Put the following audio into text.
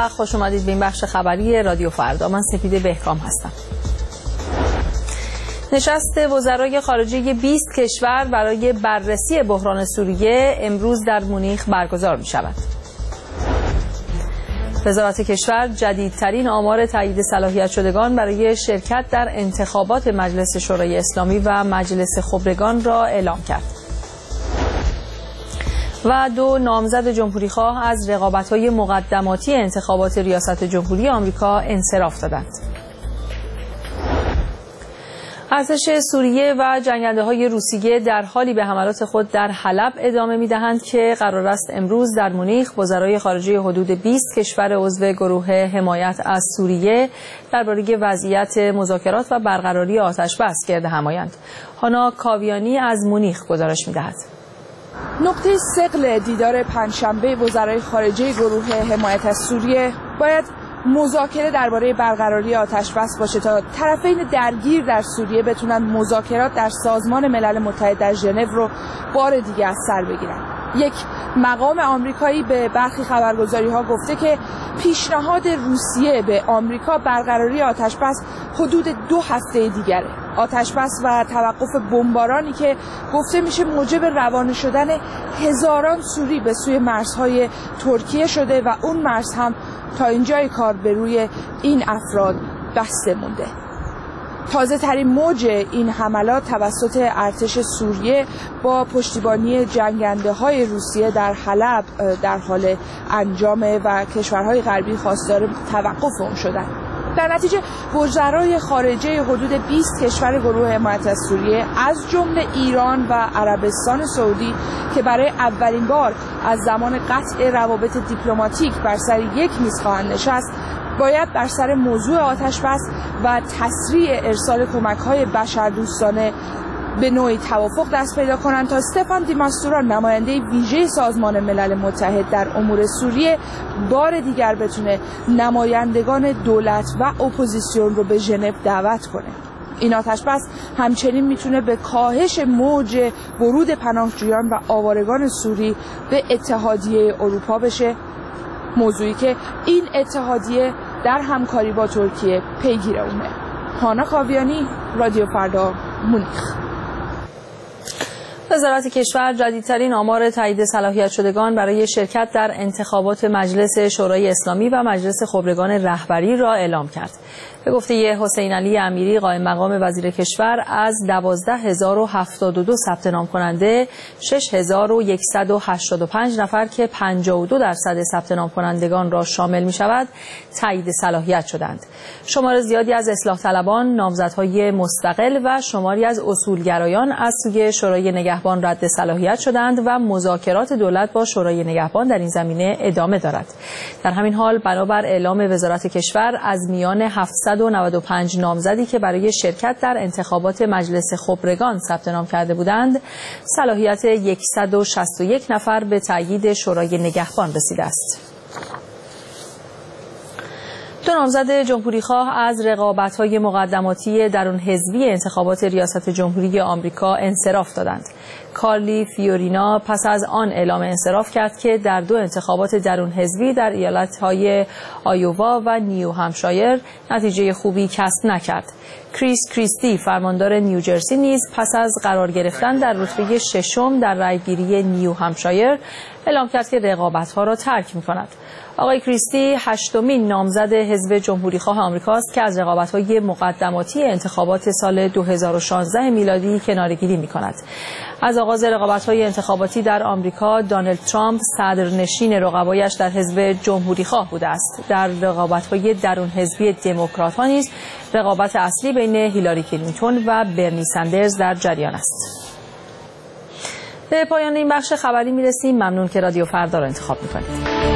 و خوش اومدید به این بخش خبری رادیو فردا. من سپیده بهکام هستم. نشست وزرای خارجه 20 کشور برای بررسی بحران سوریه امروز در مونیخ برگزار می شود. وزارت کشور جدیدترین آمار تایید صلاحیت شدگان برای شرکت در انتخابات مجلس شورای اسلامی و مجلس خبرگان را اعلام کرد. و 2 نامزد جمهوریخواه از رقابت‌های مقدماتی انتخابات ریاست جمهوری آمریکا انصراف دادند. ارتش سوریه و جنگنده‌های روسیه در حالی به حملات خود در حلب ادامه می‌دهند که قرار است امروز در مونیخ وزرای خارجه حدود 20 کشور عضو گروه حمایت از سوریه درباره وضعیت مذاکرات و برقراری آتش‌بس گرد هم آیند. هانا کاویانی از مونیخ گزارش می‌دهد. نقطه ثقل دیدار پنجشنبه وزرای خارجه گروه حمایت از سوریه باید مذاکره درباره برقراری آتش‌بس باشه تا طرفین درگیر در سوریه بتونن مذاکرات در سازمان ملل متحد در ژنو رو بار دیگه از سر بگیرن. یک مقام آمریکایی به برخی خبرگزاری‌ها گفته که پیشنهاد روسیه به آمریکا برقراری آتش‌بس حدود 2 هفته دیگره. آتش‌بس و توقف بمبارانی که گفته میشه موجب روانه شدن هزاران سوری به سوی مرزهای ترکیه شده و اون مرز هم تا اینجای کار به روی این افراد بسته مونده. تازه ترین موج این حملات توسط ارتش سوریه با پشتیبانی جنگنده های روسیه در حلب در حال انجامه و کشورهای غربی خواستار توقف اون شدند. در نتیجه وزرای خارجه حدود 20 کشور گروه حمایت از سوریه از جمله ایران و عربستان سعودی که برای اولین بار از زمان قطع روابط دیپلماتیک بر سر یک میز خواهند نشست، باید بر سر موضوع آتش‌بس و تسریع ارسال کمک‌های بشردوستانه به نوعی توافق دست پیدا کنند تا استفان دیماستورا نماینده ویژه سازمان ملل متحد در امور سوریه بار دیگر بتونه نمایندگان دولت و اپوزیسیون رو به ژنو دعوت کنه. این آتش‌بس همچنین میتونه به کاهش موج ورود پناهجویان و آوارگان سوری به اتحادیه اروپا بشه، موضوعی که این اتحادیه در همکاری با ترکیه پیگیر اونه. هانا کاویانی، رادیو فردا، مونیخ. وزارت کشور جدیدترین آمار تایید صلاحیت شدگان برای شرکت در انتخابات مجلس شورای اسلامی و مجلس خبرگان رهبری را اعلام کرد. به گفته حسین علی امیری قائم مقام وزیر کشور، از 12072 ثبت نام کننده 6185 نفر که 52% ثبت نام کنندگان را شامل می شود تایید صلاحیت شدند. شمار زیادی از اصلاح طلبان، نامزدهای مستقل و شماری از اصولگرایان از سوی شورای نگهبان رد صلاحیت شدند و مذاکرات دولت با شورای نگهبان در این زمینه ادامه دارد. در همین حال بنابر اعلام وزارت کشور، از میان 795 نامزدی که برای شرکت در انتخابات مجلس خبرگان ثبت نام کرده بودند، صلاحیت 161 نفر به تایید شورای نگهبان رسیده است. 2 نامزد جمهوریخواه از رقابت‌های مقدماتی درون حزبی انتخابات ریاست جمهوری آمریکا انصراف دادند. کارلی فیورینا پس از آن اعلام انصراف کرد که در 2 انتخابات درون حزبی در ایالت‌های آیووا و نیو همشایر نتیجه خوبی کسب نکرد. کریس کریستی فرماندار نیوجرسی نیز پس از قرار گرفتن در رتبه 6 در رأیگیری نیو همشایر اعلام کرد که رقابت‌ها را ترک می‌کند. آقای کریستی 8مین نامزد حزب جمهوریخواه آمریکاست که از رقابت‌های مقدماتی انتخابات سال 2016 میلادی کناره‌گیری می‌کند. از آغاز رقابت‌های انتخاباتی در آمریکا، دونالد ترامپ صدرنشین رقبایش در حزب جمهوریخواه بوده است. در رقابت‌های درون حزبی دموکرات‌ها نیز رقابت اصلی بین هیلاری کلینتون و برنی سندرز در جریان است. به پایان این بخش خبری می‌رسیم. ممنون که رادیو فردا را انتخاب می‌کنید.